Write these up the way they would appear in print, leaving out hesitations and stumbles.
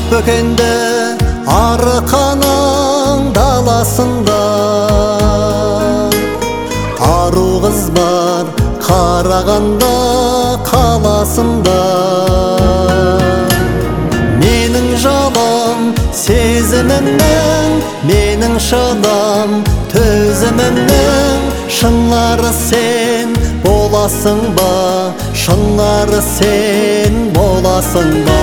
бөкенде арқаның даласында ару қыз бар Қарағанда қаласында. Менің жалам сезімімнің, менің шыдам төзімімнің шынары сен боласың ба, шынары сен боласың ба.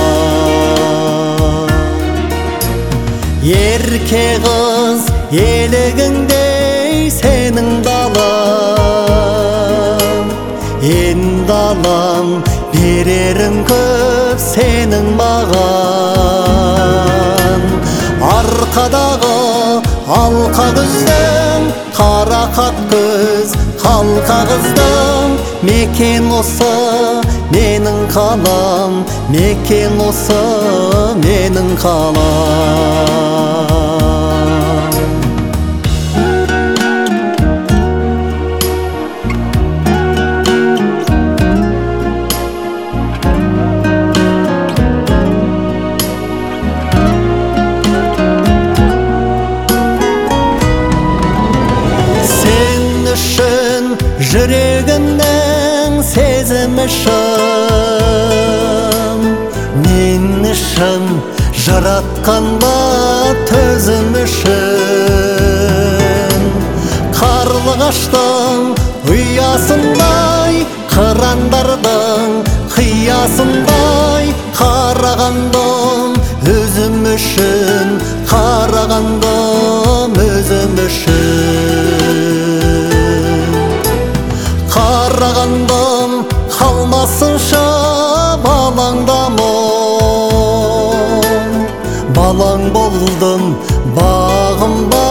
Ерке қыз елегіңдей сенің далам, енді алам берерің көп сенің маған. Арқадағы алқа күздің қарақат көз қалқа қыздың мекен осы менің қалам, мекен осы менің қалам. Жүрегімнің сезімі шын, мен үшін жаратқанға төзім үшін. Қарлығаштың ұясындай, қырандардың қиясындай қарағандым өзім үшін, қарағандым өзім үшін. Қарағандым қалмасынша балаңда мұң, балаң болдым бағымда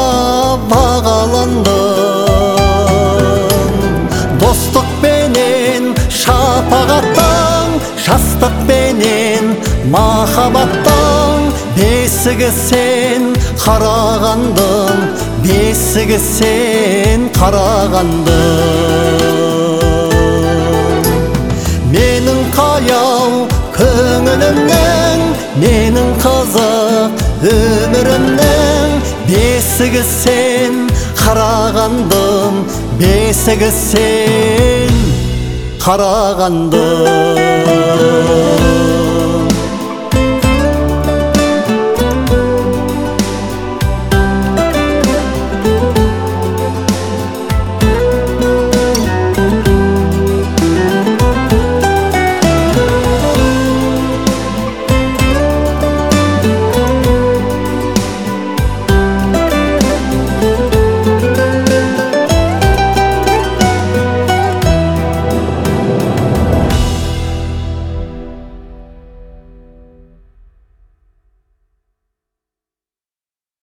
бағаландым. Достықпенен шапағаттың, жастықпенен махаббаттың бесігі сен қарағандым, бесігі сен қарағандым. Менің қаяу көңілімнің, менің қызық өмірімнің бесігі сен қарағандым, бесігі сен қарағандым.